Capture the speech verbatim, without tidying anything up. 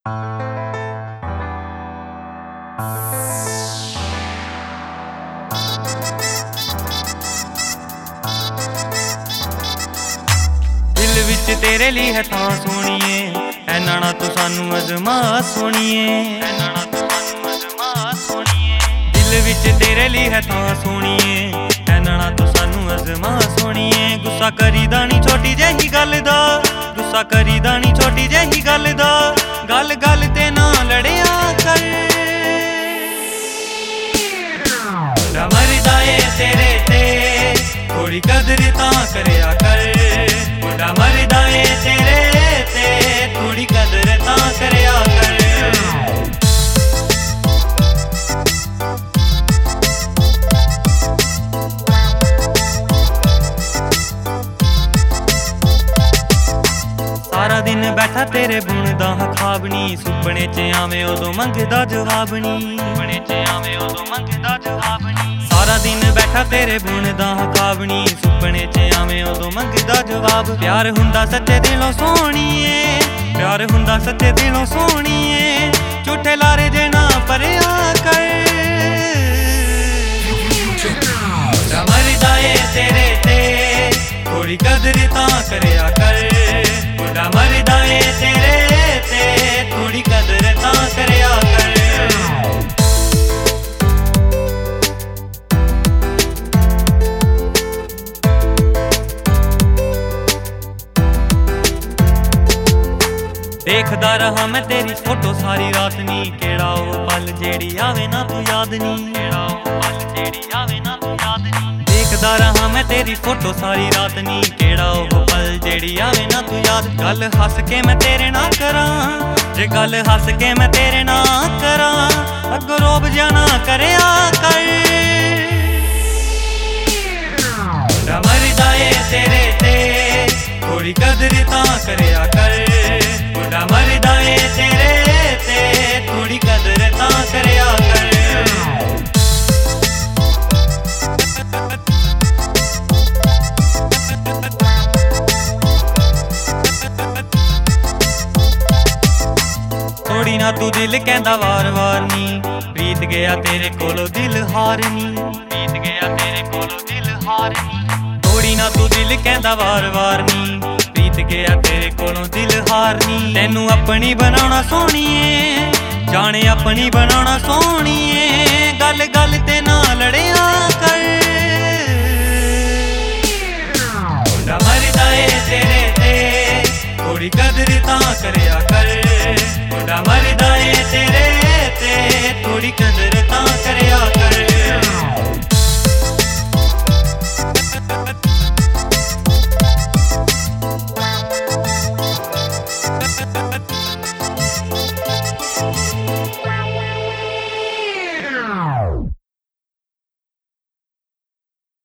दिल विच तेरे लिए है थां सोणीए, ऐना ना तू सानू अजमा सोणीए, ऐना ना तू सानू अजमा सोणीए। दिल विच तेरे लिए है थां सोणीए, ऐना ना तू सानू अजमा सोणीए। गुस्सा करीदा नी छोटी जेही गल दा, गुस्सा करीदा नी छोटी जेही गल दा, गल गल ते ना लड़िया कर। मुंडा मरदा ए तेरे ते, थोड़ी कदर तां करया कर। मुंडा मरदा ए तेरे ते, थोड़ी कदर तां करया कर। सारा दिन बैठा तेरे बुणदा हां खाबनी, सुपने च आवे उदों मंगदा जवाब नी, सुपने च आवे उदों मंगदा जवाब नी। सारा दिन बैठा तेरे बुणदा हां खाबनी, सुपने च आवे उदों मंगदा जवाब। प्यार हुंदा सच्चे दिलों सोहणीए, प्यार हुंदा सच्चे दिलों सोहणीए, झूठे लारे जे ना भरिया कर। मुंडा मरदा ए तेरे ते, थोड़ी कदर तां करया कर। मुंडा मरदा ए तेरे ते, थोड़ी कदर तां करया कर। देखदा रहा मैं तेरी फोटो सारी रात नी, केड़ा ओ पल जेड़ी आवे ना तू याद नी, केड़ा ओ पल जेड़ी आवे ना तू याद नी। देखदा रहा मैं तेरी फोटो सारी रात नी, केड़ा ओ पल जेड़ी आवे ना तू याद। गल हस के मैं तेरे ना करां, जे गल हस के मैं तेरे ना करां, अग्गों रोब जाना करया कर। मुंडा मरदा ए तेरे ते, थोड़ी कदर तां करया कर। मुंडा मरदा ए तेरे ते, थोड़ी कदर तां करया कर। थोड़ी ना तू दिल कहंदा वार वार नी, प्रीत गया तेरे कोलों दिल हार नी, प्रीत गया तेरे कोलों दिल हार नी। थोड़ी ना तू दिल कहंदा वार वार नी, प्रीत गया तेरे कोलों दिल हार नी। तैनू अपनी बनाना सोहणीए, जाने अपनी बनाना सोहणीए, गल गल ते ना लड़िया कर। मुंडा मरदा ए तेरे ते, थोड़ी कदर तां करया कर। मुंडा मरदा ए तेरे ते, थोड़ी कदर तां